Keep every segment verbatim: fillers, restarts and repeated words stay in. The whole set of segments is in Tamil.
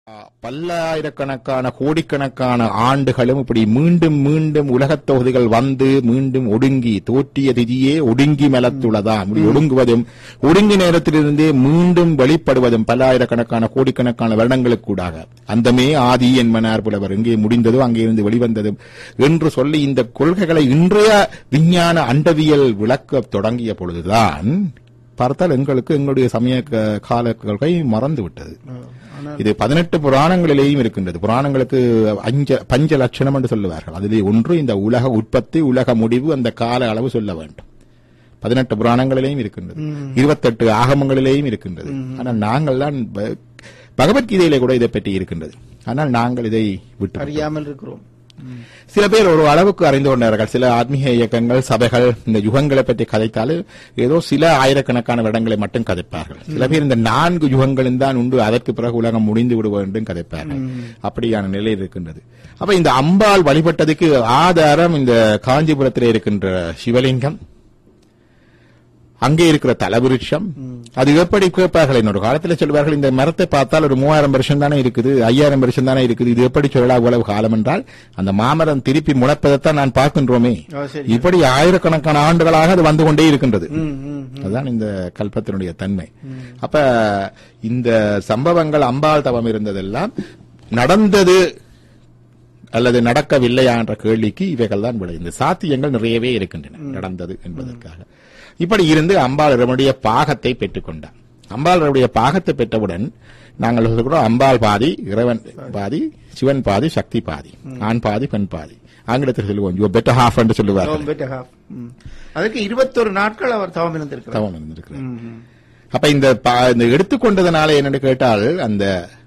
பல்லாயிரக்கணக்கான கோடிக்கணக்கான ஆண்டுகளும் இப்படி மீண்டும் மீண்டும் உலகத் தொகுதிகள் வந்து மீண்டும் ஒடுங்கி தோற்றிய திதியே ஒடுங்கி மலத்துள்ளதா ஒடுங்குவதும் ஒடுங்கி நேரத்திலிருந்தே மீண்டும் வெளிப்படுவதும் பல்லாயிரக்கணக்கான கோடிக்கணக்கான வருடங்களுக்கூடாக அந்தமே ஆதி என்பனார் புலவர் எங்கே முடிந்ததோ அங்கே இருந்து வெளிவந்ததும் என்று சொல்லி இந்த கொள்கைகளை இன்றைய விஞ்ஞான அண்டவியல் விளக்க தொடங்கிய பொழுதுதான் பார்த்தால் எங்களுக்கு எங்களுடைய சமய கால கொள்கை மறந்து விட்டது. இது பதினெட்டு புராணங்களிலேயும் இருக்கின்றது. புராணங்களுக்கு அஞ்ச பஞ்ச லட்சணம் என்று சொல்லுவார்கள். அதிலே ஒன்று இந்த உலக உற்பத்தி உலக முடிவு அந்த கால அளவு சொல்ல வேண்டும். பதினெட்டு புராணங்களிலேயும் இருக்கின்றது, இருபத்தெட்டு ஆகமங்களிலேயும் இருக்கின்றது. ஆனால் நாங்கள் தான் பகவத்கீதையிலே கூட இதை பற்றி இருக்கின்றது. ஆனால் நாங்கள் இதை விட்டு அறியாமல் இருக்கிறோம். சில பேர் ஒரு அளவுக்கு அறிந்து கொண்டார்கள். சில ஆத்மீக இயக்கங்கள் சபைகள் இந்த யுகங்களை பற்றி கதைத்தாலும் ஏதோ சில ஆயிரக்கணக்கான வருடங்களை மட்டும் கதைப்பார்கள். சில பேர் இந்த நான்கு யுகங்களும் தான் உண்டு, அதற்கு பிறகு உலகம் முடிந்து விடுவோம் என்றும் கதைப்பார்கள். அப்படியான நிலை இருக்கின்றது. அப்ப இந்த அம்பாள் வழிபட்டதுக்கு ஆதாரம் இந்த காஞ்சிபுரத்தில் இருக்கின்ற சிவலிங்கம், அங்கே இருக்கிற தலவிருட்சம். அது எப்படி கேட்பார்கள்? இன்னொரு காலத்தில் சொல்வார்கள், இந்த மரத்தை பார்த்தால் ஒரு மூவாயிரம் வருஷம் தானே இருக்குது, ஐயாயிரம் வருஷம் தானே இருக்குது, இது எப்படி சொல்லலாம் இவ்வளவு காலம் என்றால் அந்த மாமரம் திருப்பி முளைப்பதைத்தான் நான் பார்க்கின்றோமே. இப்படி ஆயிரக்கணக்கான ஆண்டுகளாக அது வந்து கொண்டே இருக்கின்றது. அதுதான் இந்த கல்பத்தினுடைய தன்மை. அப்ப இந்த சம்பவங்கள் அம்பாள் தவம் இருந்ததெல்லாம் நடந்தது அல்லது நடக்கவில்லையா என்ற கேள்விக்கு இவைகள் தான் விட. இந்த சாத்தியங்கள் நிறையவே இருக்கின்றன நடந்தது என்பதற்காக. இப்படி இருந்து அம்பாளுடைய பாகத்தை பெற்றுக் கொண்டார். அம்பாளுடைய பாகத்தை பெற்றவுடன் நாங்கள் சொல்கிறோம், அம்பாள் பாதி, இறைவன் பாதி, சிவன் பாதி, சக்தி பாதி, ஆண் பாதி, பெண் பாதி. ஆங்கிலத்தில் சொல்லுவோம் யூ பெட்டர் ஹாஃப் என்று சொல்லுவார். அதுக்கு இருபத்தொரு நாட்கள் அவர் தவம் இருந்திருக்கிறார். தவம் இருந்திருக்கிறார். அப்ப இந்த எடுத்துக்கொண்டதனால என்னன்னு கேட்டால் அந்த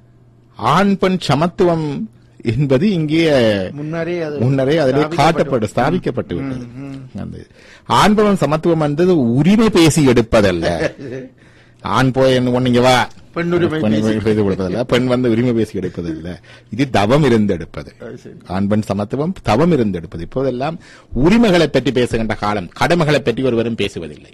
ஆண் பெண் சமத்துவம் என்பது இங்கே முன்னரே அதிலே காட்டப்பட்டு ஸ்தாபிக்கப்பட்டு விட்டது. ஆண்பவன் சமத்துவம் என்பது உரிமை பேசி எடுப்பதல்ல. ஆண் போய் ஒண்ணு வா பெண் செய்து கொடுப்பதல்ல, பெண் வந்து உரிமை பேசி எடுப்பதில்லை. இது தவம் இருந்து எடுப்பது. ஆண் பெண் சமத்துவம் தவம் இருந்து எடுப்பது. இப்போதெல்லாம் உரிமைகளை பற்றி பேசுகின்ற காலம், கடமைகளை பற்றி ஒருவரும் பேசுவதில்லை.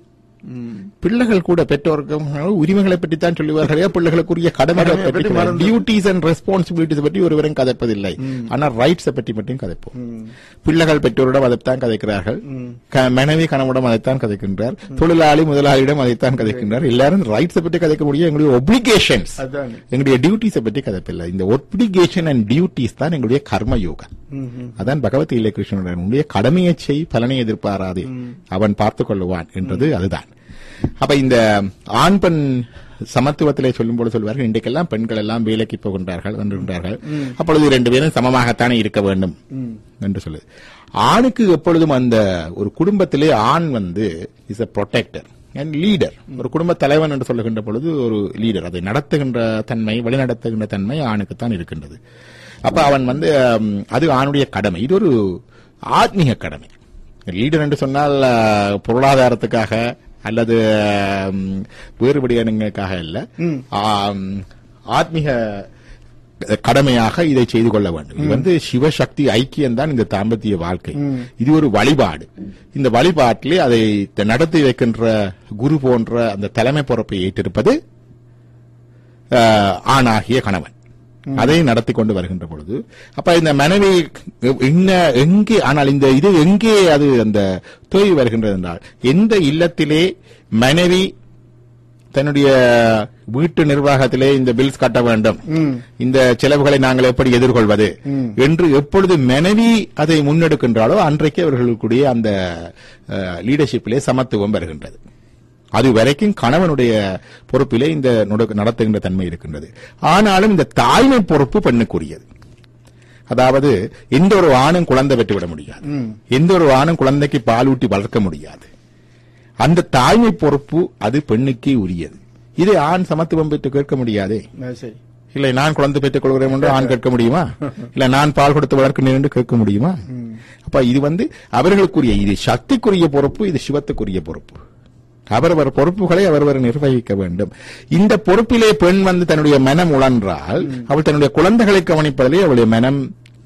பிள்ளைகள் கூட பெற்றோருக்கும் உரிமைகளை பற்றி தான் சொல்லுவார்களே, பிள்ளைகளுக்குரிய கடமைகளை பற்றி, டியூட்டிஸ் அண்ட் ரெஸ்பான்சிபிலிட்டிஸ் பற்றி ஒருவரும் கதைப்பதில்லை. ஆனால் ரைட்ஸ் பற்றி மட்டும் கதைப்போம். பிள்ளைகள் பெற்றோரிடம் அதைத்தான் கதைக்கிறார்கள், மனைவி கணவனிடம் அதைத்தான் கதைக்கின்றார், தொழிலாளி முதலாளியிடம் அதைத்தான் கதைக்கின்றார். எல்லாரும் ரைட்ஸ் பற்றி கதைக்க முடியும், எங்களுடைய ஒப்ளிகேஷன்ஸ், எங்களுடைய டியூட்டிஸை பற்றி கதைப்பில்லை. இந்த ஒப்ளிகேஷன் அண்ட் டியூட்டிஸ் தான் எங்களுடைய கர்ம யோகம். அதான் பகவத்கீதை கிருஷ்ணனுடைய கடமையை செய், பலனை எதிர்பாராதே, அவன் பார்த்துக் கொள்ளுவான் என்றது அதுதான். அப்ப இந்த ஆண் பெண் சமத்துவத்திலே சொல்லும் போது சொல்வார்கள், இன்றைக்கெல்லாம் பெண்கள் எல்லாம் வேலைக்கு போகின்றார்கள் வந்துகின்றார்கள், அப்பொழுது இரண்டு பேரும் சமமாகத்தானே இருக்க வேண்டும் என்று சொல்லுது. ஆணுக்கு எப்பொழுதும் அந்த ஒரு குடும்பத்திலே ஆண் வந்து is a protector and leader. ஒரு குடும்ப தலைவன் என்று சொல்லுகின்ற பொழுது ஒரு லீடர், அதை நடத்துகின்ற தன்மை, வழிநடத்துகின்ற தன்மை ஆணுக்குத்தான் இருக்கின்றது. அப்ப அவன் வந்து அது ஆணுடைய கடமை. இது ஒரு ஆத்மீக கடமை. லீடர் என்று சொன்னால் பொருளாதாரத்துக்காக அல்லது வேறுபடியானங்களுக்காக இல்ல, ஆத்மீக கடமையாக இதை செய்து கொள்ள வேண்டும். இது வந்து சிவசக்தி ஐக்கியம் தான் இந்த தாம்பத்திய வாழ்க்கை. இது ஒரு வழிபாடு. இந்த வழிபாட்டிலே அதை நடத்தி வைக்கின்ற குரு போன்ற அந்த தலைமை பொறுப்பை ஏற்றிருப்பது ஆணாகிய கணவன். அதை நடத்தி கொண்டு வருகின்ற பொழுது அப்ப இந்த மனைவி எங்கே, ஆனால் இந்த இது எங்கே அது அந்த தோய்வு வருகின்றது என்றால், எந்த இல்லத்திலே மனைவி தன்னுடைய வீட்டு நிர்வாகத்திலே இந்த பில்ஸ் கட்ட வேண்டும், இந்த செலவுகளை நாங்கள் எப்படி எதிர்கொள்வது என்று எப்பொழுது மனைவி அதை முன்னெடுக்கின்றாலோ அன்றைக்கு அவர்களுடைய அந்த லீடர்ஷிப்பிலே சமத்துவம் வருகின்றது. அது வரைக்கும் கணவனுடைய பொறுப்பிலே இந்த நடத்துகின்ற தன்மை இருக்கின்றது. ஆனாலும் இந்த தாய்மை பொறுப்பு பெண்ணுக்குரியது. அதாவது எந்த ஒரு ஆணும் குழந்தை பெற்றுவிட முடியாது, எந்த ஒரு ஆணும் குழந்தைக்கு பாலூட்டி வளர்க்க முடியாது. அந்த தாய்மை பொறுப்பு அது பெண்ணுக்கே உரியது. இதை ஆண் சமத்துவம் பெற்று கேட்க முடியாதே. இல்லை, நான் குழந்தை பெற்றுக் கொள்கிறேன் என்று ஆண் கேட்க முடியுமா? இல்ல நான் பால் கொடுத்து வளர்க்கிறேன் என்று கேட்க முடியுமா? அப்ப இது வந்து அவர்களுக்குரிய, இது சக்திக்குரிய பொறுப்பு, இது சிவத்துக்குரிய பொறுப்பு. அவரவர் பொறுப்புகளை அவரவர் நிர்வகிக்க வேண்டும். இந்த பொறுப்பிலே பெண் வந்து தன்னுடைய மனம் உழன்றால் அவள் தன்னுடைய குழந்தைகளை கவனிப்பதிலே அவளுடைய மனம்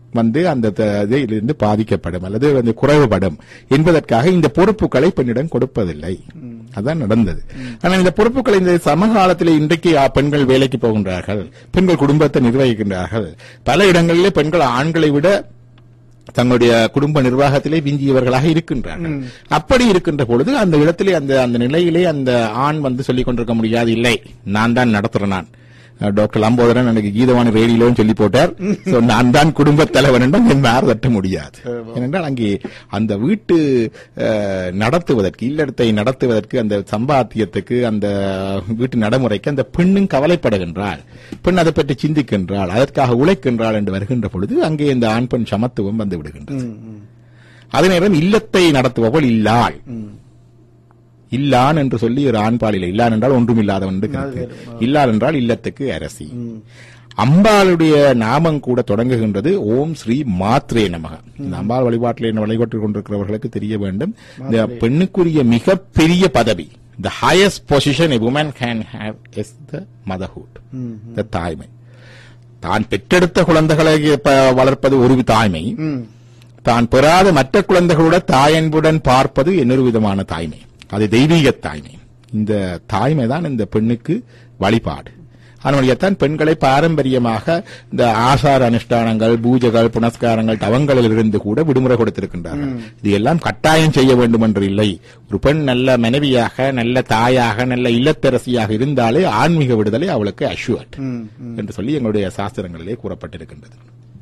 வந்து அந்த இதிலிருந்து பாதிக்கப்படும் அல்லது வந்து குறைவுபடும் என்பதற்காக இந்த பொறுப்புகளை பெண்ணிடம் கொடுப்பதில்லை. அதான் நடந்தது. ஆனால் இந்த பொறுப்புகளை இந்த சமகாலத்தில் இன்றைக்கு பெண்கள் வேலைக்கு போகின்றார்கள், பெண்கள் குடும்பத்தை நிர்வகிக்கின்றார்கள். பல இடங்களிலே பெண்கள் ஆண்களை விட தங்களுடைய குடும்ப நிர்வாகத்திலே விஞ்சியவர்களாக இருக்கின்றார்கள். அப்படி இருக்கின்ற பொழுது அந்த இடத்திலே அந்த அந்த நிலையிலே அந்த ஆண் வந்து சொல்லிக் கொண்டிருக்க முடியாது, இல்லை நான் தான் நடத்துறேன், நான் டாக்டர் லம்போதரன் எனக்கு கீதவாணி ரேடியோன்னு சொல்லி போட்டார், நான் தான் குடும்ப தலைவன் என்றால் யார் தட்ட முடியாது. ஏனென்றால் அங்கே அந்த வீட்டு நடத்துவதற்கு, இல்லறத்தை நடத்துவதற்கு, அந்த சம்பாத்தியத்துக்கு, அந்த வீட்டு நடைமுறைக்கு அந்த பெண்ணும் கவலைப்படுகின்றாள், பெண் அதை பற்றி சிந்திக்கின்றாள், அதற்காக உழைக்கின்றாள் என்று வருகின்ற பொழுது அங்கே இந்த ஆண் பெண் சமத்துவம் வந்து விடுகின்றது. அதே நேரம் இல்லத்தை நடத்துபவள் இல்லாள், இல்லான் என்று சொல்லி ஒரு ஆண்பாலில் இல்லான் என்றால் ஒன்றும் இல்லாதவன், இல்லான் என்றால் இல்லத்துக்கு அரசி. அம்பாளுடைய நாமம் கூட தொடங்குகின்றது ஓம் ஸ்ரீ மாத்ரே நமக. இந்த அம்பாள் வழிபாட்டில் என்ன வழிபாட்டுக் கொண்டிருக்கிறவர்களுக்கு தெரிய வேண்டும், இந்த பெண்ணுக்குரிய மிகப்பெரிய பதவி, the highest position a woman can have is the motherhood, the தாய்மை. தான் பெற்றெடுத்த குழந்தைகளை வளர்ப்பது ஒரு தாய்மை, தான் பெறாத மற்ற குழந்தைகளோட தாயன்புடன் பார்ப்பது இன்னொரு விதமான தாய்மை, அது தெய்வீக தாய்மை. இந்த தாய்மை தான் இந்த பெண்ணுக்கு வழிபாடு. அதனால்தான் பெண்களை பாரம்பரியமாக இந்த ஆசார அனுஷ்டானங்கள், பூஜைகள், புனஸ்காரங்கள், தவங்களில் இருந்து கூட விடுமுறை கொடுத்திருக்கின்றார்கள். இது எல்லாம் கட்டாயம் செய்ய வேண்டும் என்று இல்லை. ஒரு பெண் நல்ல மனைவியாக, நல்ல தாயாக, நல்ல இல்லத்தரசியாக இருந்தாலே ஆன்மீக விடுதலை அவளுக்கு அஷ்யூர்ட் என்று சொல்லி எங்களுடைய சாஸ்திரங்களிலே கூறப்பட்டிருக்கின்றது.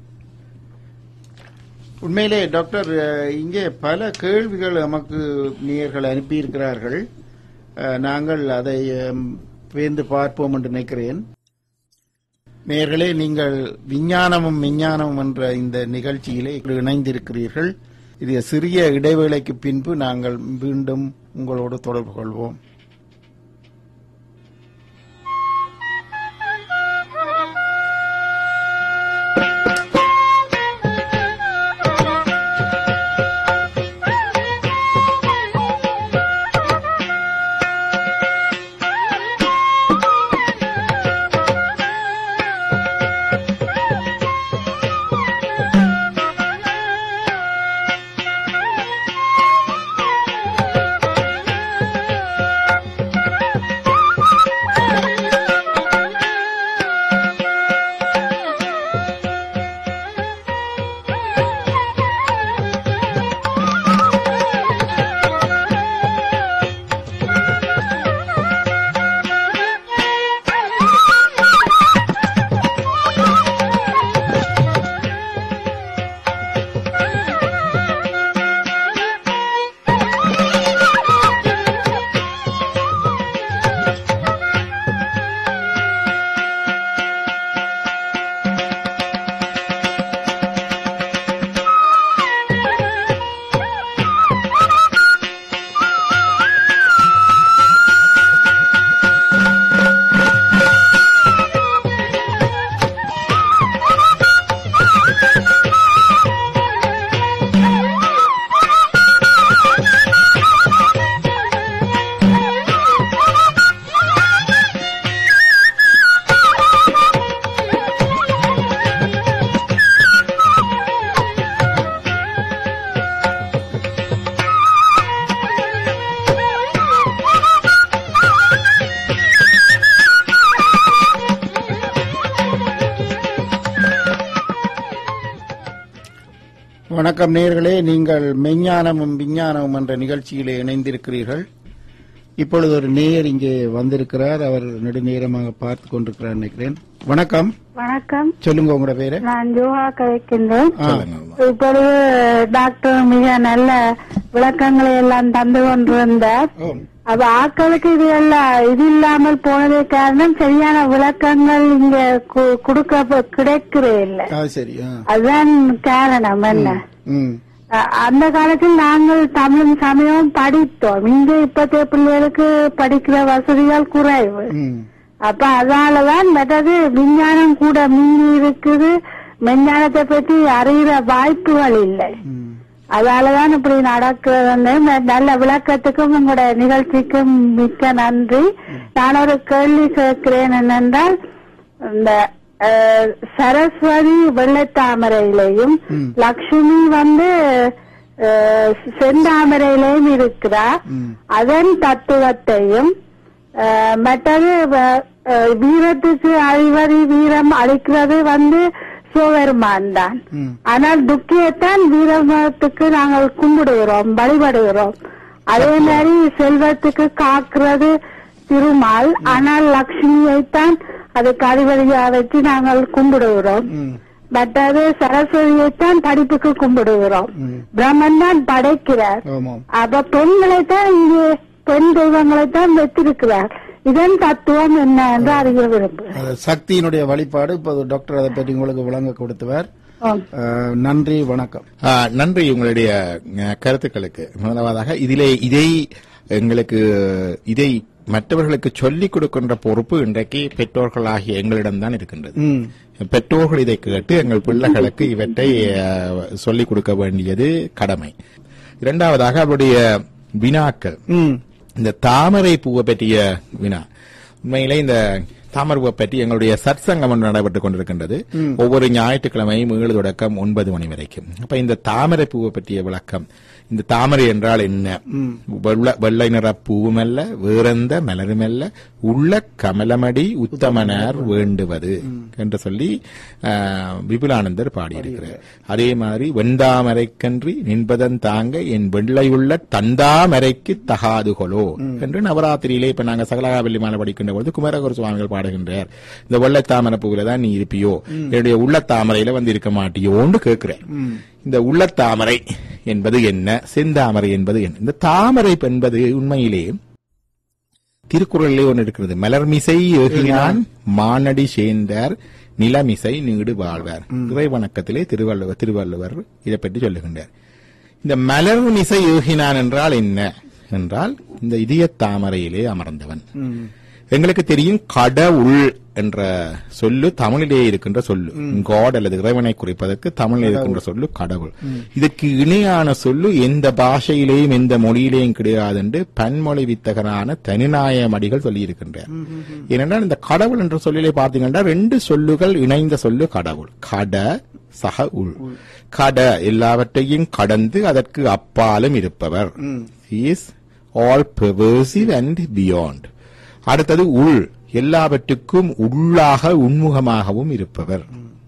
உண்மையிலே டாக்டர், இங்கே பல கேள்விகள் நமக்கு நேயர்கள் அனுப்பியிருக்கிறார்கள். நாங்கள் அதை பேர்ந்து பார்ப்போம் என்று நினைக்கிறேன். நேயர்களே, நீங்கள் விஞ்ஞானமும் விஞ்ஞானமும் என்ற இந்த நிகழ்ச்சியிலே இணைந்திருக்கிறீர்கள். இது சிறிய இடைவேளைக்கு பின்பு நாங்கள் மீண்டும் உங்களோடு தொடர்பு கொள்வோம். வணக்கம் நேயர்களே, நீங்கள் மெஞ்ஞானமும் விஞ்ஞானமும் என்ற நிகழ்ச்சியிலே இணைந்திருக்கிறீர்கள். இப்பொழுது ஒரு நேயர் இங்கே வந்திருக்கிறார். அவர் நெடுநேரமாக பார்த்து கொண்டிருக்கிறார் நினைக்கிறேன். வணக்கம். வணக்கம். சொல்லுங்க உங்களோட பேரு. நான் ஜோஹா கதைக்கின்றேன். இப்பொழுது டாக்டர் மிக நல்ல விளக்கங்களை எல்லாம் தந்து கொண்டிருந்தார். அது ஆட்களுக்கு இது எல்லாம் இது இல்லாமல் போனதே காரணம் சரியான விளக்கங்கள் இங்க கொடுக்க கிடைக்கிறே இல்லை. அதுதான் காரணம். என்ன அந்த காலத்தில் நாங்கள் தமிழ் சமயம் படித்தோம். இங்க இப்பத்தைய பிள்ளைகளுக்கு படிக்கிற வசதிகள் குறைவு. அப்ப அதனாலதான் மற்றது விஞ்ஞானம் கூட மிஞ்சி இருக்குது. விஞ்ஞானத்தை பற்றி அறிகிற வாய்ப்புகள் இல்லை. அதனாலதான் இப்படி நடக்கிறது. நல்ல விளக்கத்துக்கும் உங்களுடைய நிகழ்ச்சிக்கும் மிக்க நன்றி. நான் ஒரு கேள்வி கேட்கிறேன். என்னென்றால், இந்த சரஸ்வதி வெள்ளத்தாமரையிலையும் லட்சுமி வந்து செந்தாமரையிலையும் இருக்கிறார். அதன் தத்துவத்தையும் மற்றது வீரத்துக்கு அதிபதி வீரம் அளிக்கிறது வந்து சிவபெருமான் தான். ஆனால் துக்கியத்தான் வீரத்துக்கு நாங்கள் கும்பிடுகிறோம், வழிபடுகிறோம். அதே மாதிரி செல்வத்துக்கு காக்குறது திருமால், ஆனால் லட்சுமியைத்தான் அதுக்கு அதிபதியா வச்சு நாங்கள் கும்பிடுகிறோம். மற்றது சரஸ்வதியைத்தான் படிப்புக்கு கும்பிடுகிறோம். பிரம்மன் தான் படைக்கிறார். அப்ப பெண்களைத்தான் இங்கே பெண் தெய்வங்களைத்தான் வைத்திருக்கிறார். இதன் தத்துவம் என்ன என்று அறிய விரும்புகிறேன். சக்தியினுடைய வழிபாடு. இப்போது டாக்டர் அதை பற்றி உங்களுக்கு விளங்க கொடுத்தவர். நன்றி, வணக்கம். நன்றி உங்களுடைய கருத்துக்களுக்கு. முதலாவதாக இதிலே இதை எங்களுக்கு இதை மற்றவர்களுக்கு சொல்லிக் கொடுக்கின்ற பொறுப்பு இன்றைக்கு பெற்றோர்களாகிய எங்களிடம்தான் இருக்கின்றது. பெற்றோர்கள் இதை கேட்டு எங்கள் பிள்ளைகளுக்கு இவற்றை சொல்லிக் கொடுக்க வேண்டியது கடமை. இரண்டாவதாக அவருடைய வினாக்கள், இந்த தாமரை பூவை பற்றிய வினா. உண்மையிலே இந்த தாமரை பற்றி எங்களுடைய சற்சங்கம் ஒன்று நடைபெற்றுக் கொண்டிருக்கின்றது. ஒவ்வொரு ஞாயிற்றுக்கிழமையும் ஏழு தொடக்கம் ஒன்பது மணி வரைக்கும். அப்ப இந்த தாமரை பூவை பற்றிய விளக்கம், இந்த தாமரை என்றால் என்ன, வெள்ளை நிற பூவுமல்ல வேறெந்த மலருமல்ல உள்ள கமலமடி உத்தமனார் வேண்டுவது என்று சொல்லி விபுலானந்தர் பாடியிருக்கிறார். அதே மாதிரி வெண்டாமரைக்கன்றி நின்பதன் தாங்க என் வெள்ளையுள்ள தந்தாமரைக்கு தகாதுகளோ என்று நவராத்திரியிலே இப்ப நாங்க சகலகாவல்லி மாலை படிக்கின்ற பொழுது குமரகுரு சுவாமிகள் பாடுகின்றார். இந்த வெள்ளை தாமரை பூவில தான் நீ இருப்பியோ, என்னுடைய உள்ள தாமரையில வந்து இருக்க மாட்டியோன்னு கேட்கிறேன். இந்த உள்ளத்தாமரை என்பது என்ன, செந்தாமரை என்பது என்ன? இந்த தாமரை என்பது உண்மையிலே திருக்குறளிலே ஒன்று இருக்கிறது. மலர்மிசை ஏகினான் மானடி சேர்ந்தார் நிலமிசை நீடு வாழ்வார். இறை வணக்கத்திலே திருவள்ளுவர் திருவள்ளுவர் இதை பற்றி சொல்லுகின்றார். இந்த மலர்மிசை ஏகினான் என்றால் என்ன என்றால் இந்த இதய தாமரையிலே அமர்ந்தவன். எங்களுக்கு தெரியும் கடவுள் என்ற சொல்லு தமிழிலே இருக்கின்ற சொல்லு. காட் அல்லது இறைவனை குறிப்பதற்கு தமிழில் இருக்கின்ற சொல்லு கடவுள். இதற்கு இணையான சொல்லு எந்த பாஷையிலேயும் எந்த மொழியிலேயும் கிடையாது என்று பன்மொழி வித்தகரான தனிநாயக மடிகள் சொல்லி இருக்கின்றார். ஏனென்றால் இந்த கடவுள் என்ற சொல்லிலே பார்த்தீங்கன்னா ரெண்டு சொல்லுகள் இணைந்த சொல்லு கடவுள். கட சக உள். கட எல்லாவற்றையும் கடந்து அதற்கு அப்பாலும் இருப்பவர். He is all pervasive and beyond. அடுத்தது உள், எல்லாவற்றுக்கும் உள்ளாக உண்முகமாகவும் இருப்பவர்.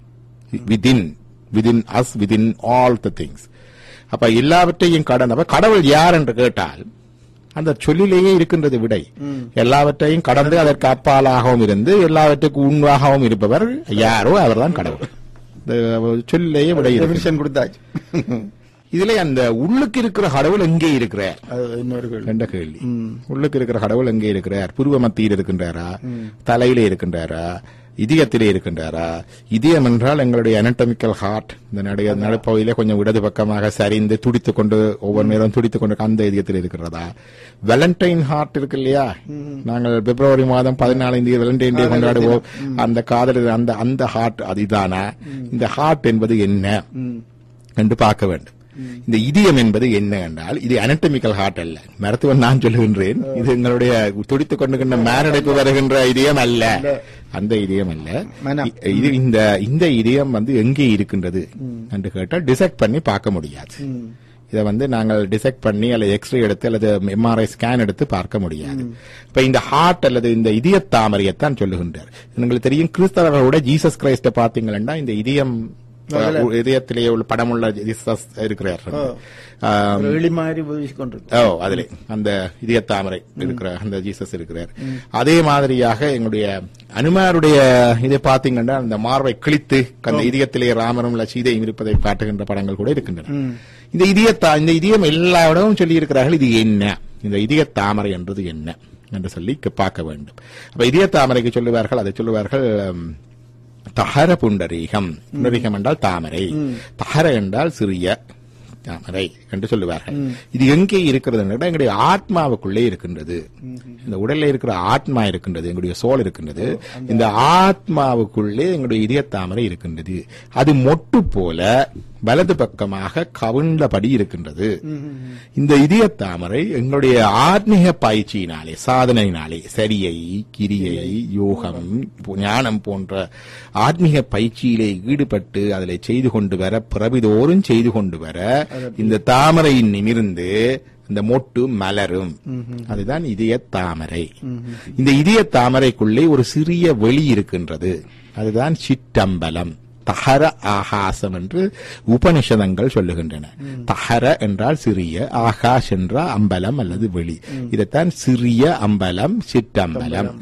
Within within as within all the things. அப்ப எல்லாவற்றையும் கடந்தவர் கடவுள் யார் என்று கேட்டால் அந்த சொல்லிலேயே இருக்கின்றது விடை. எல்லாவற்றையும் கடந்து அதற்கு அப்பாலாகவும் இருந்து எல்லாவற்றுக்கும் உண்மையாகவும் இருப்பவர் யாரோ அவர்தான் கடவுள். சொல்லிலேயே விடை கொடுத்தாச்சு. இதுல அந்த உள்ளுக்கு இருக்கிற கடவுள் எங்கே இருக்கிறார் என்ற கேள்வி. உள்ளுக்கு இருக்கிற கடவுள் எங்கே இருக்கிறார்? புருவ மத்தியில் இருக்கின்றாரா, தலையிலே இருக்கின்றாரா, இதயத்திலே இருக்கின்றாரா? இதயம் என்றால் எங்களுடைய அனட்டமிக்கல் ஹார்ட், இந்த நடைய நடுப்பகுதியிலே கொஞ்சம் இடது பக்கமாக சரிந்து துடித்துக் கொண்டு ஒவ்வொரு நேரம் துடித்துக் கொண்டு அந்த இதயத்தில் இருக்கிறதா? வேலண்டைன் ஹார்ட் இருக்கு இல்லையா? நாங்கள் பிப்ரவரி மாதம் பதினாலாம் தேதி வேலண்டைன் டே கொண்டாடுவோம். அந்த காதல் அந்த அந்த ஹார்ட் அதுதானா? இந்த ஹார்ட் என்பது என்ன என்று பார்க்க வேண்டும். இந்த இதயம் என்பது என்ன என்றால் இது அனட்டமிக்கல் ஹார்ட் அல்ல. மருத்துவன் நான் சொல்லுகின்றேன், இது எங்களுடைய துடித்துக் கொண்டுகின்ற மாரடைப்பு வருகின்ற இதயம் அல்ல, அந்த இதயம் அல்ல. இது இந்த இந்த இதயம் வந்து எங்கே இருக்கின்றது என்று கேட்டால் டிசெக்ட் பண்ணி பார்க்க முடியாது. இதை வந்து நாங்கள் டிசெக்ட் பண்ணி அல்லது எக்ஸ்ரே எடுத்து அல்லது எம்ஆர்ஐ ஸ்கேன் எடுத்து பார்க்க முடியாது. இப்ப இந்த ஹார்ட் அல்லது இந்த இதய தாமரையத்தான் சொல்லுகின்றார். உங்களுக்கு தெரியும், கிறிஸ்தவர்களோட ஜீசஸ் கிரைஸ்ட பாத்தீங்கன்னா இந்த இதயம் இதயத்திலேயே உள்ள படமுள்ள ஜீசஸ் இருக்கிறார். அதிலே அந்த இதய தாமரை இருக்கிற அந்த ஜீசஸ் இருக்கிறார். அதே மாதிரியாக எங்களுடைய அனுமாருடைய இதை பாத்தீங்கன்னா அந்த மார்பை கிழித்து அந்த இதயத்திலே ராமரும் சீதையும் இருப்பதை காட்டுகின்ற படங்கள் கூட இருக்கின்றன. இந்த இதய இந்த இதயம் எல்லா இடமும் சொல்லி இருக்கிறார்கள். இது என்ன, இந்த இதய தாமரை என்றது என்ன என்று சொல்லி பார்க்க வேண்டும். அப்ப இதய தாமரைக்கு சொல்லுவார்கள், அதை சொல்லுவார்கள் தஹர புண்டரீகம். புண்டரீகம் என்றால் தாமரை, தஹர என்றால் சிறிய தாமரை என்று சொல்லுவார்கள். இது எங்கே இருக்கிறது என்றால் எங்களுடைய ஆத்மாவுக்குள்ளே இருக்கின்றது. இந்த உடல்ல இருக்கிற ஆத்மா இருக்கின்றது, எங்களுடைய சோல் இருக்கின்றது. இந்த ஆத்மாவுக்குள்ளே எங்களுடைய இதய தாமரை இருக்கின்றது. அது மொட்டு போல வலது பக்கமாக கவிழ்ந்தபடி இருக்கின்றது. இந்த இதய தாமரை எங்களுடைய ஆத்மீக பயிற்சியினாலே, சாதனையினாலே, சரியை, கிரியை, யோகம், ஞானம் போன்ற ஆத்மீக பயிற்சியிலே ஈடுபட்டு அதிலே செய்து கொண்டு வர, பிறவிதோறும் செய்து கொண்டு வர இந்த தாமரையின் நிமிர்ந்து இந்த மொட்டு மலரும். அதுதான் இதய தாமரை. இந்த இதய தாமரைக்குள்ளே ஒரு சிறிய வெளி இருக்கின்றது. அதுதான் சிற்றம்பலம், தஹர ஆகாசம் என்று உபனிஷதங்கள் சொல்லுகின்றன. தஹர என்றால் சிறிய, ஆகாஷ் என்றால் அம்பலம் அல்லது வெளி. இதைத்தான் சிறிய அம்பலம், சிற்றம்பலம்,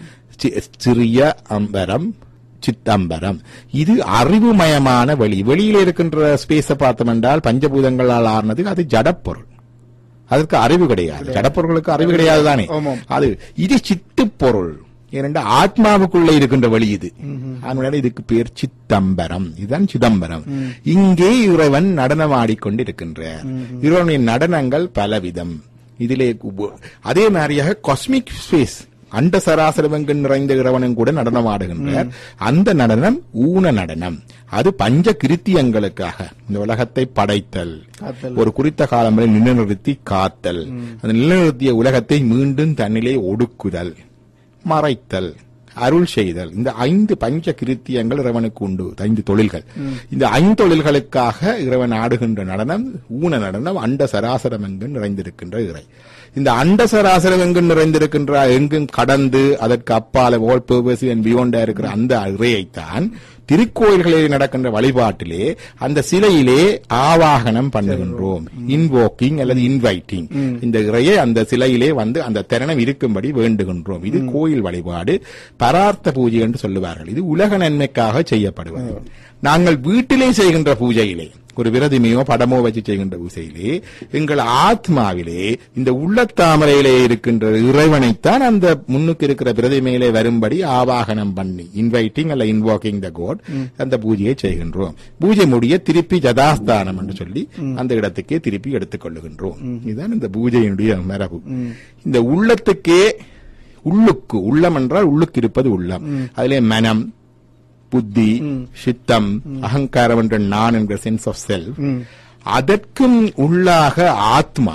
சிறிய அம்பரம், சித்தம்பரம். இது அறிவுமயமான வெளி. வெளியில இருக்கின்ற ஸ்பேஸ பார்த்தோம் என்றால் பஞ்சபூதங்களால் ஆனது, அது ஜடப்பொருள். அதற்கு அறிவு கிடையாது. ஜடப்பொருளுக்கு அறிவு கிடையாது தானே. அது இது சித்து பொருள். ஏனென்றா ஆத்மாவுக்குள்ள இருக்கின்ற வழி இது. அதனால இதுக்கு பேர் சித்தம்பரம். இதுதான் சிதம்பரம். இங்கே இறைவன் நடனம் ஆடிக்கொண்டிருக்கின்றார். இறைவனுடைய நடனங்கள் பலவிதம். இதிலே அதே மாதிரியாக காஸ்மிக் ஸ்பேஸ், அண்ட சராசரவங்க நிறைந்த இறைவனும் கூட நடனம் ஆடுகின்றார். அந்த நடனம் ஊன நடனம். அது பஞ்ச கிருத்தியங்களுக்காக, இந்த உலகத்தை படைத்தல், ஒரு குறித்த காலம் வரை நிலைநிறுத்தி காத்தல், அந்த நிலைநிறுத்திய உலகத்தை மீண்டும் தன்னிலே ஒடுக்குதல், மறைத்தல், அருள் செய்தல். இந்த ஐந்து பஞ்ச கிருத்தியங்கள் இறைவனுக்கு உண்டு. ஐந்து தொழில்கள். இந்த ஐந்து தொழில்களுக்காக இறைவன் ஆடுகின்ற நடனம் ஊன நடனம். அண்ட சராசரம் எங்கும் நிறைந்திருக்கின்ற இறை. இந்த அண்ட சராசரம் எங்கும் நிறைந்திருக்கின்ற, எங்கும் கடந்து அதற்கு அப்பால பியோண்டா இருக்கிற அந்த இறையைத்தான் திருக்கோயில்களில் நடக்கின்ற வழிபாட்டிலே அந்த சிலையிலே ஆவாகனம் பண்ணுகின்றோம். இன்வோக்கிங் அல்லது இன்வைட்டிங். இந்த இறையை அந்த சிலையிலே வந்து அந்த தருணம் இருக்கும்படி வேண்டுகின்றோம். இது கோயில் வழிபாடு, பரார்த்த பூஜை என்று சொல்லுவார்கள். இது உலக நன்மைக்காக செய்யப்படுவது. நாங்கள் வீட்டிலே செய்கின்ற பூஜையிலே, ஒரு விரதமையோ படமோ வச்சு செய்கின்ற பூஜையிலே, எங்கள் ஆத்மாவிலே இந்த உள்ளத்தாமரையிலே இருக்கின்ற இறைவனைத்தான் அந்த முன்னுக்கு இருக்கிற விரதமையிலே வரும்படி ஆவாகனம் பண்ணி, இன்வைட்டிங் அல்ல இன்வோக்கிங் த கோட், அந்த பூஜையை செய்கின்றோம். பூஜை முடிய திருப்பி ஜதாஸ்தானம் என்று சொல்லி அந்த இடத்துக்கே திருப்பி எடுத்துக் கொள்ளுகின்றோம். இதுதான் இந்த பூஜையினுடைய மரபு. இந்த உள்ளத்துக்கே, உள்ளுக்கு, உள்ளம் என்றால் உள்ளுக்கு இருப்பது உள்ளம். அதிலே மனம், புத்தி, சித்தம், அகங்காரம் என்ற நான் என்கிற சென்ஸ் ஆஃப் செல்ஃப், அதற்கும் உள்ளாக ஆத்மா,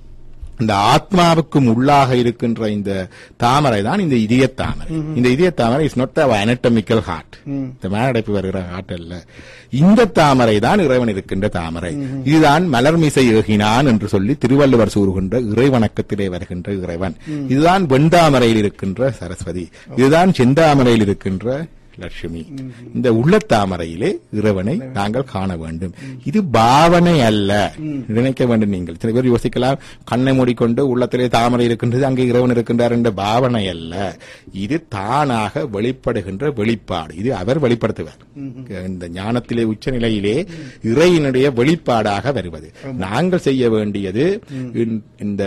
இந்த ஆத்மாவுக்கும் உள்ளாக இருக்கின்ற இந்த தாமரை தான் இந்த இதய தாமரை. இந்த இதய தாமரை இஸ் நாட் அனட்டமிக்கல் ஹார்ட், இந்த மேலடைப்பு வருகிற ஹார்ட் அல்ல. இந்த தாமரை தான் இறைவன் இருக்கின்ற தாமரை. இதுதான் மலர்மிசை ஏகினான் என்று சொல்லி திருவள்ளுவர் கூறுகின்ற இறைவணக்கத்திலே வருகின்ற இறைவன். இதுதான் வெண்தாமரையில் இருக்கின்ற சரஸ்வதி. இதுதான் செந்தாமரையில் இருக்கின்ற லட்சுமி. இந்த உள்ளத்தாமரையிலே இறைவனை நாங்கள் காண வேண்டும். இது பாவனை அல்ல, நினைக்க வேண்டும். நீங்கள் சில பேர் யோசிக்கலாம், கண்ணை மூடிக்கொண்டு உள்ளத்திலே தாமரை இருக்கின்றது, அங்கே இறைவன் இருக்கின்றார் என்ற பாவனை அல்ல. இது தானாக வெளிப்படுகின்ற வெளிப்பாடு. இது அவர் வெளிப்படுத்துவார். இந்த ஞானத்திலே உச்ச நிலையிலே இறையினுடைய வெளிப்பாடாக வருவது. நாங்கள் செய்ய வேண்டியது இந்த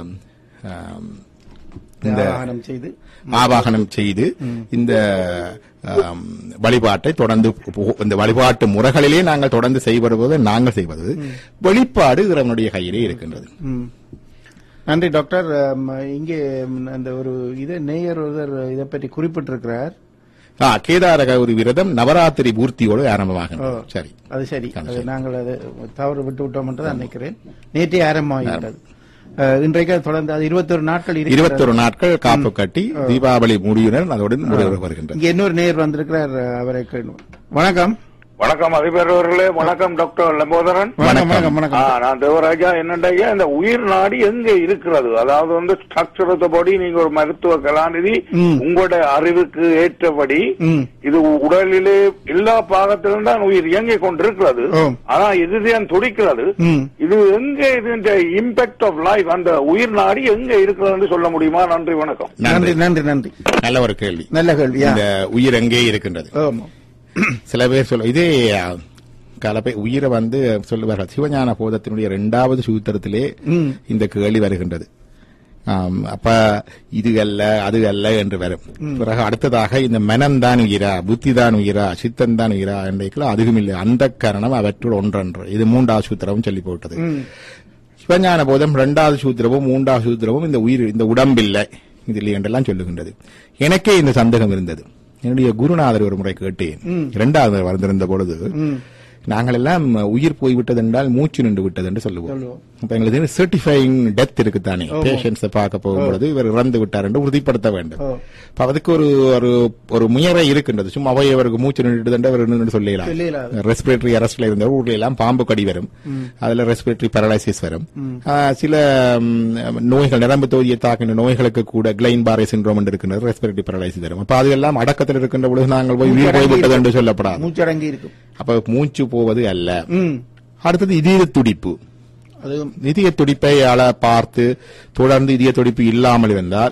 ஆவாகனம் செய்து இந்த வழிபாட்டை தொடர்ந்து, இந்த வழிபாட்டு முறைகளிலே நாங்கள் தொடர்ந்து செய்வது, நாங்கள் செய்வது வெளிப்பாடு இறைவனுடைய கையிலே இருக்கின்றது. நன்றி டாக்டர். இங்கே அந்த ஒரு இது நேயர் ஒருவர் இதை பற்றி குறிப்பிட்டிருக்கிறார். கேதார கௌரி விரதம் நவராத்திரி பூர்த்தியோடு ஆரம்பமாக. சரி, அது சரி. நாங்கள் அதை தவறு விட்டு விட்டோம் என்று தான் நினைக்கிறேன். நேற்றே ஆரம்பமாகிவிட்டது. இன்றைக்கு தொடர்ந்து அது இருபத்தொரு நாட்கள் இருபத்தொரு நாட்கள் காப்பு கட்டி தீபாவளி முடியுடன் அதோடு முடிவு வருகின்றது. இங்க இன்னொரு நேர் வந்திருக்கிறார், அவரை வணக்கம். வணக்கம் அதிபர் அவர்களே. வணக்கம் டாக்டர் லம்போதரன். வணக்கம். நான் தேவராஜா. என்னண்டா இந்த உயிர் நாடி எங்க இருக்கிறது? அதாவது வந்து ஸ்ட்ரக்சர் படி நீங்க ஒரு மருத்துவ கலாநிதி, உங்களுடைய அறிவுக்கு ஏற்றபடி இது உடலிலே எல்லா பாகத்திலும் தான் உயிர் இயங்கிக் கொண்டிருக்கிறது. ஆனா இதுதான் துடிக்கிறது. இது எங்க, இது இம்பாக்ட் ஆஃப் லைஃப், அந்த உயிர் நாடி எங்க இருக்கிறது சொல்ல முடியுமா? நன்றி, வணக்கம். நன்றி நன்றி நன்றி. நல்ல ஒரு கேள்வி. நல்ல கேள்வி. இந்த உயிர் எங்கே இருக்கின்றது? சில பேர் சொல்ல, இதே கலப்பை உயிரை வந்து சொல்லுவார்கள். சிவஞான போதத்தினுடைய இரண்டாவது சூத்திரத்திலே இந்த கேள்வி வருகின்றது. அப்ப இது அல்ல அது அல்ல என்று வரும். பிறகு அடுத்ததாக இந்த மனம்தான் உயிரா, புத்தி தான் உயிரா, சித்தம் தான் உயிரா என்றைக்குள்ள அதுவும் இல்லை, அந்த கரணம் அவற்றுள் ஒன்றன்று. இது மூன்றாவது சூத்திரமும் சொல்லி போட்டது. சிவஞான போதம் இரண்டாவது சூத்திரமும் மூன்றாவது சூத்திரமும் இந்த உயிர், இந்த உடம்பில்லை இதில் என்றெல்லாம் சொல்லுகின்றது. எனக்கே இந்த சந்தேகம் இருந்தது. என்னுடைய குருநாதர் ஒரு முறை கேட்டேன். இரண்டாவது வந்திருந்த பொழுது, நாங்கள் எல்லாம் உயிர் போய்விட்டது என்றால் மூச்சு நின்று விட்டது என்று சொல்லுவோம். அப்ப எங்களுக்கு சர்டிஃபைங் டெத் இருக்குத்தானே, பேஷண்ட்ஸை பார்க்க போகும்போது இவர் இறந்து விட்டார் என்று உறுதிப்படுத்த வேண்டும். அதுக்கு ஒரு ஒரு முயற்சி இருக்கின்றது. சும்மா அவை அவருக்கு மூச்சு நின்றுட்டு அவர் சொல்லலாம். ரெஸ்பிரேட்டரி அரெஸ்ட்ல இருந்த ஊர்ல எல்லாம் பாம்பு கடி வரும், அதுல ரெஸ்பிரேட்டரி பேரலைசிஸ் வரும். சில நோய்கள், நரம்பு தொகுதியை தாக்கின்ற நோய்களுக்கு கூட கிளைன் பாரே சிண்ட்ரோம் என்று இருக்கின்றது, ரெஸ்பிரேட்டரி பேரலைசிஸ் வரும். அப்ப அதெல்லாம் அடக்கத்தில் இருக்கின்ற பொழுது நாங்கள் போய் உயிர் போய்விட்டது என்று சொல்லப்படாது. மூச்சடங்கி இருக்கும். அப்ப மூச்சு போவது அல்ல. அடுத்தது இதய துடிப்பு. இதய துடிப்பை ஆள பார்த்து தொடர்ந்து இதய துடிப்பு இல்லாமல் இருந்தால்,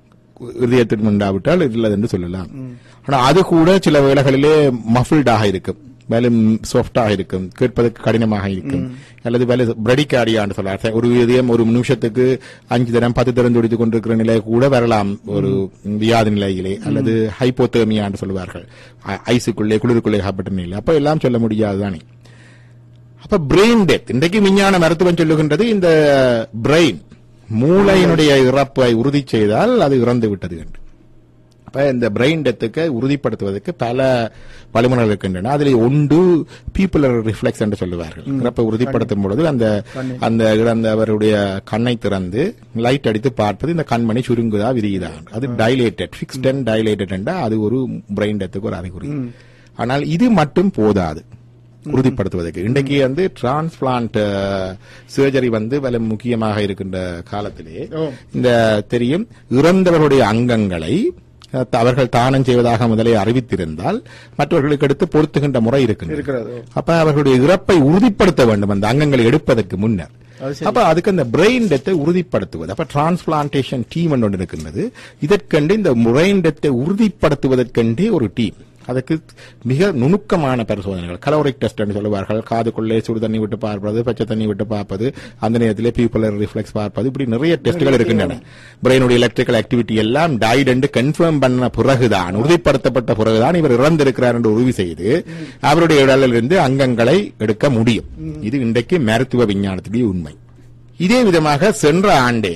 இதய துடிப்பு உண்டாவிட்டால் இல்லை என்று சொல்லலாம். ஆனா அது கூட சில வேளைகளிலே மஃபில்டாக இருக்கும், மேலும் சாஃப்டாக இருக்கும், கேட்பதற்கு கடினமாக இருக்கும், அல்லது வேலை பிரடிக்காடியான்னு சொல்ல ஒரு இதயம் ஒரு நிமிஷத்துக்கு அஞ்சு தரம் பத்து தரம் துடித்துக் கொண்டிருக்கிற நிலை கூட வரலாம் ஒரு வியாதி நிலையிலே, அல்லது ஹைப்போதேர்மியான்னு சொல்லுவார்கள், ஐசுக்குள்ளே குளிருக்குள்ளே சாப்பிட்ட நிலை. அப்ப எல்லாம் சொல்ல முடியாதுதானே. அப்ப பிரெயின் டெத் இன்றைக்கு விஞ்ஞான மருத்துவம் சொல்லுகின்றது, இந்த பிரெயின் மூளையினுடைய இறப்பை உறுதி செய்தால் அது இறந்து விட்டது என்று. அப்ப இந்த பிரெயின் டெத்துக்கு உறுதிப்படுத்துவதற்கு பல வழிமுறைகள் இருக்கின்றன. அதில் ஒன்று பீப்புளர் ரிஃப்ளெக்ஸ் என்று சொல்லுவார்கள். இறப்பை உறுதிப்படுத்தும் பொழுது அந்த அந்த இறந்தவருடைய கண்ணை திறந்து லைட் அடித்து பார்ப்பது, இந்த கண்மணி சுருங்குதா விரியுதா, அது டைலேட்டட் ஃபிக்ஸ்ட் அண்ட் டைலேட்டட் என்றால் அது ஒரு பிரெயின் டெத்துக்கு ஒரு அறிகுறி. ஆனால் இது மட்டும் போதாது உறுதிப்படுத்துவதற்கு. இன்றைக்கு வந்து டிரான்ஸ்பிளான்ட் சர்ஜரி வந்து வல முக்கியமாக இருக்கின்ற காலத்திலே இந்த தெரியும், இறந்தவருடைய அங்கங்களை அவர்கள் தானம் செய்வதாக முதலே அறிவித்திருந்தால் மற்றவர்களுக்கு எடுத்து பொருத்துகின்ற முறை இருக்கிறது. அப்ப அவர்களுடைய இறப்பை உறுதிப்படுத்த வேண்டும் அந்த அங்கங்களை எடுப்பதற்கு முன்னர். அப்ப அதுக்கு அந்த பிரெயின் டெத்தை உறுதிப்படுத்துவது, அப்ப டிரான்ஸ்பிளான்டேஷன் டீம் ஒன்று இருக்கின்றது. இதற்கென்று இந்த பிரெயின் டெத்தை உறுதிப்படுத்துவதற்கென்றே ஒரு டீம், அதுக்கு மிக நுணுக்கமான பரிசோதனைகள், கலோரிக் டெஸ்ட் என்று சொல்லுவார்கள், காதுக்குள்ளே சுடு தண்ணி விட்டு பார்ப்பது, பச்சை தண்ணி விட்டு பார்ப்பது, அந்த நேரத்திலே பீப்புளர் ரிஃப்ளெக்ஸ் பார்ப்பது, இப்படி நிறைய டெஸ்ட்கள் இருக்கின்றன. பிரெயினுடைய எலக்ட்ரிக்கல் ஆக்டிவிட்டி எல்லாம் டைட் என்று கன்ஃபார்ம் பண்ண பிறகுதான், உறுதிப்படுத்தப்பட்ட பிறகுதான் இவர் இறந்திருக்கிறார் என்று உறுதி செய்து அவருடைய உடலில் இருந்து அங்கங்களை எடுக்க முடியும். இது இன்றைக்கு மருத்துவ விஞ்ஞானத்துடைய உண்மை. இதே விதமாக சென்ற ஆண்டு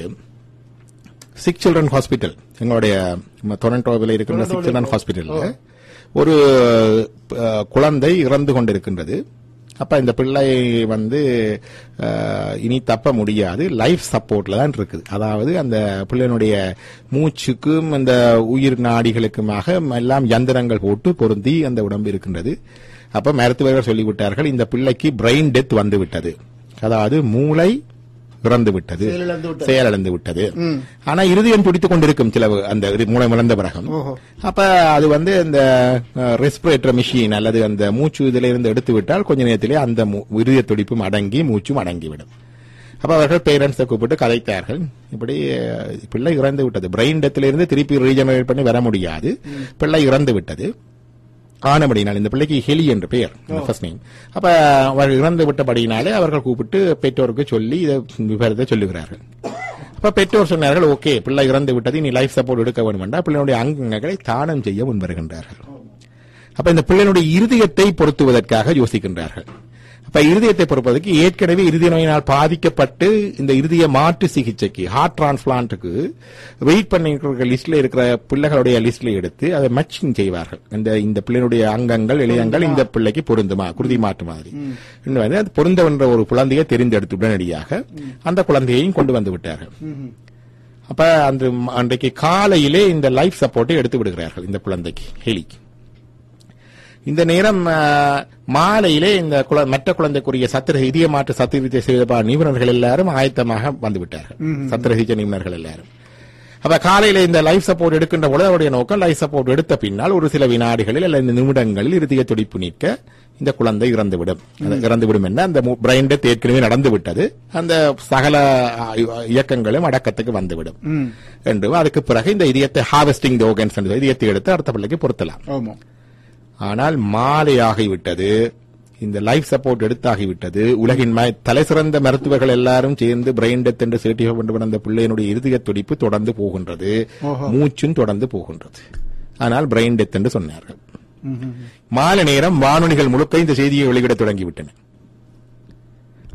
சிக் சில்ட்ரன் ஹாஸ்பிட்டல், எங்களுடைய டொரண்டோவில் இருக்கிற சிக் சில்ட்ரன் ஹாஸ்பிட்டல் ஒரு குழந்தை இறந்து கொண்டிருக்கின்றது. அப்ப இந்த பிள்ளை வந்து இனி தப்ப முடியாது, லைஃப் சப்போர்ட்ல தான் இருக்குது. அதாவது அந்த பிள்ளையினுடைய மூச்சுக்கும் அந்த உயிர் நாடிகளுக்குமாக எல்லாம் யந்திரங்கள் போட்டு பொருந்தி அந்த உடம்பு இருக்கின்றது. அப்ப மருத்துவர்கள் சொல்லிவிட்டார்கள், இந்த பிள்ளைக்கு பிரெயின் டெத் வந்து விட்டது, அதாவது மூளை இறந்து விட்டது, செயலிழந்து விட்டது. ஆனா இருதயம் துடித்துக் கொண்டிருக்கும் சில அந்த மூளை இழந்த பிறகும். அப்ப அது வந்து இந்த ரெஸ்பிரேட்டர் மிஷின் அல்லது அந்த மூச்சு இதுல இருந்து எடுத்து விட்டால் கொஞ்ச நேரத்திலே அந்த இருதய துடிப்பும் அடங்கி மூச்சும் அடங்கிவிடும். அப்ப அவர்கள் பேரண்ட்ஸை கூப்பிட்டு கதைத்தார்கள், இப்படி பிள்ளை இறந்து விட்டது, பிரெயின் டெத்ல இருந்து திருப்பி ரீஜெனரேட் பண்ணி வர முடியாது, பிள்ளை இறந்து விட்டது. ஆனபடினால் இந்த பிள்ளைக்கு ஹெலி என்று பெயர், ஃபர்ஸ்ட் நேம். அப்ப அவர்கள் இறந்து விட்டபடினாலே அவர்கள் கூப்பிட்டு பெற்றோருக்கு சொல்லி இதை விவரத்தை சொல்லுகிறார்கள். அப்ப பெற்றோர் சொன்னார்கள், ஓகே பிள்ளை இறந்து விட்டது, நீ லைஃப் சப்போர்ட் எடுக்க வேண்டும் என்றால் பிள்ளையுடைய அங்கங்களை தானம் செய்ய முன்வருகின்றார்கள். அப்ப இந்த பிள்ளையினுடைய இருதயத்தை பொருத்துவதற்காக யோசிக்கின்றார்கள். அப்ப இருதயத்தை பொறுப்பதற்கு ஏற்கனவே இருதய நோயினால் பாதிக்கப்பட்டு இந்த இருதய மாற்று சிகிச்சைக்கு ஹார்ட் டிரான்ஸ்பிளான்ட்டுக்கு வெயிட் பண்ணிருக்கிற லிஸ்ட்ல இருக்கிற பிள்ளைகளுடைய லிஸ்ட்ல எடுத்து அதை மேட்சிங் செய்வார்கள். இந்த இந்த பிள்ளைகளுடைய அங்கங்கள் இளையங்கள் இந்த பிள்ளைக்கு பொருந்துமா, குருதி மாற்று மாதிரி அது பொருந்தவென்ற ஒரு குழந்தையை தெரிந்தெடுத்து உடனடியாக அந்த குழந்தையையும் கொண்டு வந்து விட்டார்கள். அப்ப அந்த அன்றைக்கு காலையிலே இந்த லைஃப் சப்போர்ட்டை எடுத்து விடுகிறார்கள் இந்த குழந்தைக்கு, ஹெலிக்கு. இந்த நேரம் மாலையிலே இந்த மற்ற குழந்தைக்குரிய சத்திர இதய மாற்று சத்திரத்தை செய்த நிபுணர்கள் எல்லாரும் ஆயத்தமாக வந்துவிட்டார்கள், சத்திர சிகிச்சை நிபுணர்கள் எல்லாரும். அப்ப காலையில இந்த லைஃப் சப்போர்ட் எடுக்கின்ற பொழுது அவருடைய நோக்கம் லைஃப் சப்போர்ட் எடுத்த பின்னால் ஒரு சில வினாடிகளில் அல்லது நிமிடங்களில் இருதய துடிப்பு நீக்க இந்த குழந்தை இறந்துவிடும். இறந்துவிடும் என்ற அந்த பிரெயின் டெத் ஏற்கனவே நடந்து விட்டது, அந்த சகல இயக்கங்களும் அடக்கத்துக்கு வந்துவிடும் என்று. அதுக்கு பிறகு இந்த இதயத்தை ஹார்வெஸ்டிங் தி ஆர்கன்ஸ் என்ற இதயத்தை எடுத்து அடுத்த பிள்ளைக்கு பொருத்தலாம். ஆனால் மாலையாகிவிட்டது, இந்த லைஃப் சப்போர்ட் எடுத்தாகிவிட்டது. உலகின் தலை சிறந்த மருத்துவர்கள் எல்லாரும் சேர்ந்து பிரெயின் டெத் என்று சர்டிஃபை பண்ண அந்த பிள்ளையினுடைய இருதய துடிப்பு தொடர்ந்து போகின்றது, மூச்சும் தொடர்ந்து போகின்றது. ஆனால் பிரெயின் டெத் என்று சொன்னார்கள். மாலை நேரம் வானொலிகள் முழுக்க இந்த செய்தியை வெளியிட தொடங்கிவிட்டன.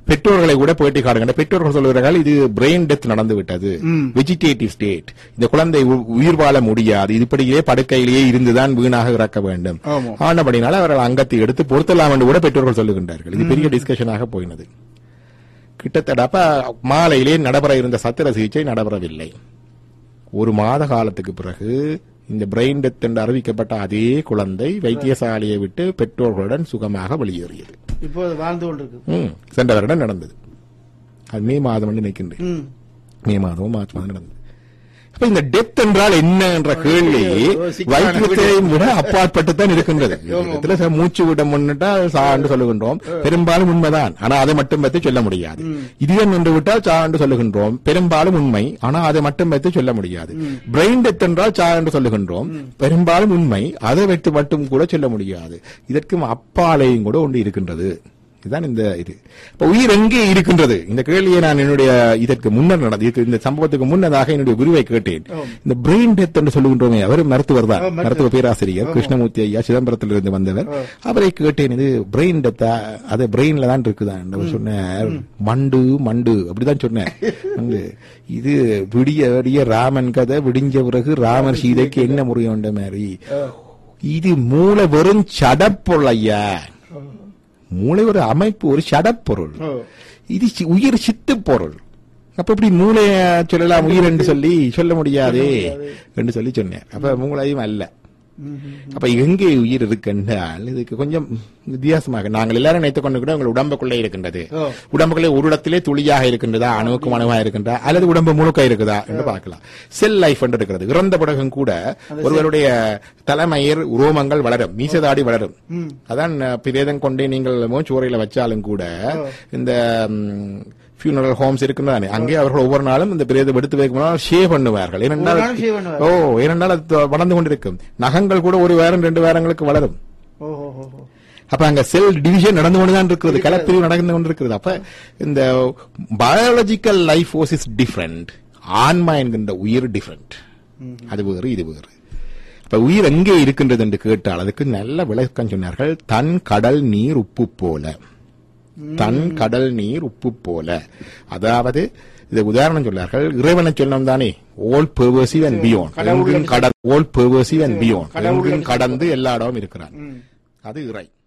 பெற்றோர்களை கூட பேட்டி காடுகின்ற பெற்றோர்கள் சொல்கிறார்கள் இது பிரெயின் டெத் நடந்து விட்டது, வெஜிடேட்டிவ் ஸ்டேட், இந்த குழந்தை உயிர் வாழ முடியாது, இதுபடியே படுக்கையிலேயே இருந்துதான் வீணாக இறக்க வேண்டும். ஆனபடினால அவர்கள் அங்கத்தை எடுத்து பொருத்தலாம் என்று கூட பெற்றோர்கள் சொல்லுகின்றார்கள். இது பெரிய டிஸ்கஷனாக போயினது. கிட்டத்தட்ட அப்ப மாலையிலே நடைபெற இருந்த சத்திர சிகிச்சை நடைபெறவில்லை. ஒரு மாத காலத்துக்கு பிறகு இந்த பிரெயின் டெத் என்று அறிவிக்கப்பட்ட அதே குழந்தை வைத்தியசாலையை விட்டு பெற்றோர்களுடன் சுகமாக வெளியேறியது. இப்போது வாழ்ந்து கொண்டிருக்கு. சென்ற வருடம் நடந்தது. அது மே மாதம் என்று நினைக்கின்றேன். மே மாதம் மார்ச் மாதம் நடந்தது. அப்ப இந்த டெத் என்றால் என்ன என்ற கேள்வி வைத்தியத்தையும் விட அப்பாற்பட்டுத்தான் இருக்கின்றது. மூச்சு விட முன்னிட்டா சான்று சொல்லுகின்றோம், பெரும்பாலும் உண்மைதான், ஆனா அதை மட்டும் வைத்து சொல்ல முடியாது. இதுதான் நின்று விட்டால் சான்று சொல்லுகின்றோம், பெரும்பாலும் உண்மை, ஆனா அதை மட்டும் வைத்து சொல்ல முடியாது. பிரெயின் டெத் என்றால் சா என்று சொல்லுகின்றோம், பெரும்பாலும் உண்மை, அதை வைத்து மட்டும் கூட சொல்ல முடியாது. இதற்கும் அப்பாலையும் கூட ஒன்று இருக்கின்றது. இதுதான் இந்த இது. உயிர் எங்கே இருக்கின்றது இந்த கேள்வியை நான் என்னுடைய இதற்கு முன்னர் நடந்த இந்த சம்பவத்துக்கு முன்னதாக என்னுடைய குருவை கேட்டேன். இந்த பிரெயின் டெத் என்று சொல்லுகின்றோமே, அவர் மருத்துவர் தான், மருத்துவ பேராசிரியர் கிருஷ்ணமூர்த்தி ஐயா, சிதம்பரத்திலிருந்து வந்தவர். அவரை கேட்டேன், இது பிரெயின் டெத்தா, அது பிரெயின்ல தான் இருக்குதான் சொன்னார். மண்டு மண்டு அப்படிதான் சொன்னேன். இது விடிய விடிய ராமன் கதை விடிஞ்ச பிறகு ராமர் சீதைக்கு என்ன முறையுண்ட மாதிரி, இது மூளை வெறும் சடப்பொருள் ஐயா. மூளை ஒரு அமைப்பு, ஒரு சடப்பொருள். இது உயிர் சித்து பொருள். அப்ப இப்படி மூளைய சொல்லலாம் உயிர் என்று சொல்லி சொல்ல முடியாதே என்று சொல்லி சொன்னேன். அப்ப மூளையும் அல்ல. அப்ப எங்கே உயிர் இருக்குன்றால் இதுக்கு கொஞ்சம் வித்தியாசமாக நாங்கள் எல்லாரும் நினைத்துக் கொண்டு கூட உங்கள் உடம்புக்குள்ளே இருக்கின்றது. உடம்புக்குள்ளே ஒரு இடத்திலே துளியாக இருக்கின்றதா, அணுவுக்கு அணுவாக இருக்கின்றதா, அல்லது உடம்பு முழுக்க இருக்குதா என்று பார்க்கலாம். செல் லைஃப் என்று இருக்கிறது. இறந்த பிறகும் கூட ஒருவருடைய தலைமயிர் உரோமங்கள் வளரும், மீசதாடி வளரும். அதான் பிரேதம் கொண்டே நீங்கள் மூச்சுவரையில வச்சாலும் கூட இந்த ஃபியூனரல் ஹோம்ஸ் இருக்குன்னு அங்கே அவர்கள் ஒவ்வொரு நாளும் இந்த பிரேதம் எடுத்து வைக்கும் ஷேவ் பண்ணுவார்கள். ஏனென்றால் ஓ ஏனென்றால் அது வளர்ந்து கொண்டிருக்கும். நகங்கள் கூட ஒரு வாரம் ரெண்டு வாரங்களுக்கு வளரும். அப்ப அங்க செல் டிவிஷன் நடந்து கொண்டுதான் இருக்கிறது, கலப்பிரிவு நடந்து கொண்டிருக்கிறது. அப்ப இந்த biological life force is different, ஆன்மா என்கின்ற உயிர் டிஃபரெண்ட். அது வேறு இது வேறு. அப்ப உயிர் எங்கே இருக்கின்றது என்று கேட்டால் அதுக்கு நல்ல விளக்கம் சொன்னார்கள். தன் கடல் நீர் உப்பு போல, தன் கடல் நீர் உப்பு போல. அதாவது இது உதாரணம் சொன்னார்கள். இறைவனை சொன்னோம் தானே, ஓல் பெர்வசிவ் அண்ட் பியாண்ட், கடல் ஓல் பெர்வசிவ் அண்ட் பியாண்ட், கடந்து எல்லா இடமும் இருக்கிறான். அது இறை.